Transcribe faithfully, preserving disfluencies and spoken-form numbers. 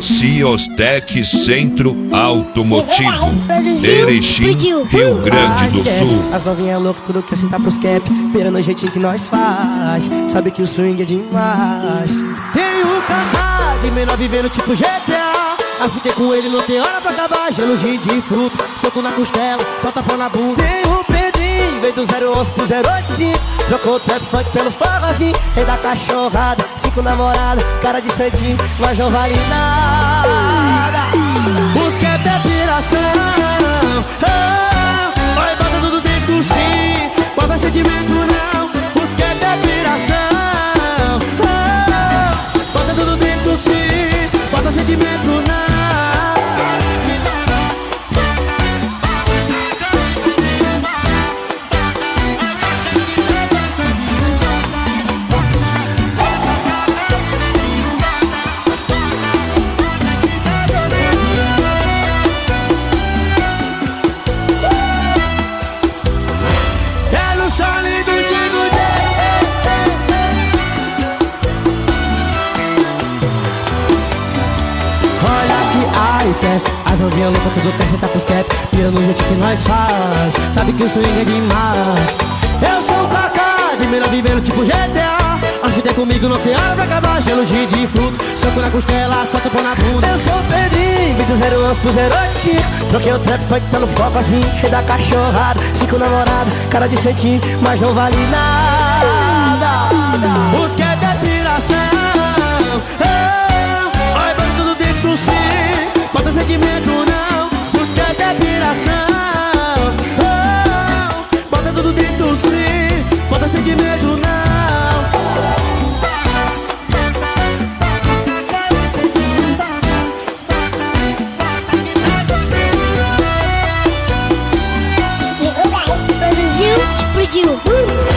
Ciostec Centro Automotivo, Erechim, Rio Grande do Sul. As novinhas loucas, tudo que sentar pros cap, pera no jeitinho que nós faz. Sabe que o swing é demais. Tem o Kaká de menor vivendo tipo G T A. Afitei com ele, não tem hora pra acabar. Gelo de fruto, soco na costela, solta pão na bunda. Tem o Pedrinho, veio do zero onze pro zero oito cinco. Trocou o trap funk pelo forrozinho. Rei da cachorrada, cinco namoradas, cara de santinho, mas não vale nada. Busca até piração. Vai bota tudo dentro sim, bota sentimento não. Busca até piração. Bota tudo dentro sim, bota sentimento não. Esquece, as novinhas loucas, tudo quer sentar pros cap. Pira no jeito que nós faz, sabe que o swing é demais. Eu sou o Kaká, de melhor vivendo tipo G T A. A fita é comigo, não tem hora pra acabar. Gelo de fruto, soco na costela, solta pão na bunda. Eu sou o Pedrinho, vim do zero onze pro zero oito cinco. Troquei o trap funk pelo focozinho. Rei da cachorrada, cinco namoradas, cara de santinho, mas não vale nada. Busca é depiração. Ai, bota tudo dentro do sim, bota sentimento não, busca depiração. Oh, bota tudo dentro sim, bota sentimento não. Produziu, explodiu.